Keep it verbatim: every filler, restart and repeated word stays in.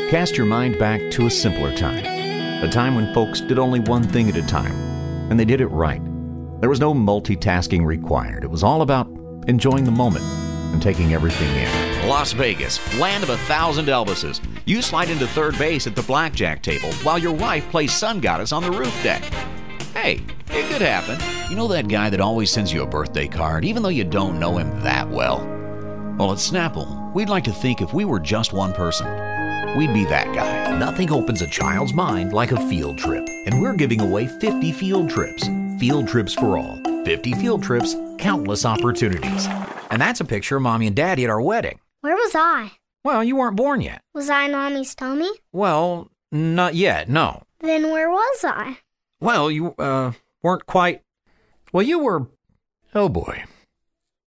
Cast your mind back to a simpler time, a time when folks did only one thing at a time, and they did it right. There was no multitasking required. It was all about enjoying the moment and taking everything in. Las Vegas, land of a thousand Elvises. You slide into third base at the blackjack table while your wife plays Sun Goddess on the roof deck. Hey, it could happen. You know that guy that always sends you a birthday card, even though you don't know him that well? Well, at Snapple, we'd like to think if we were just one person, we'd be that guy. Nothing opens a child's mind like a field trip, and we're giving away fifty field trips. Field trips for all. fifty field trips, countless opportunities. And that's a picture of Mommy and Daddy at our wedding. Where was I? Well, you weren't born yet. Was I in Mommy's tummy? Well, not yet, no. Then where was I? Well, you, uh, weren't quite... Well, you were... Oh, boy.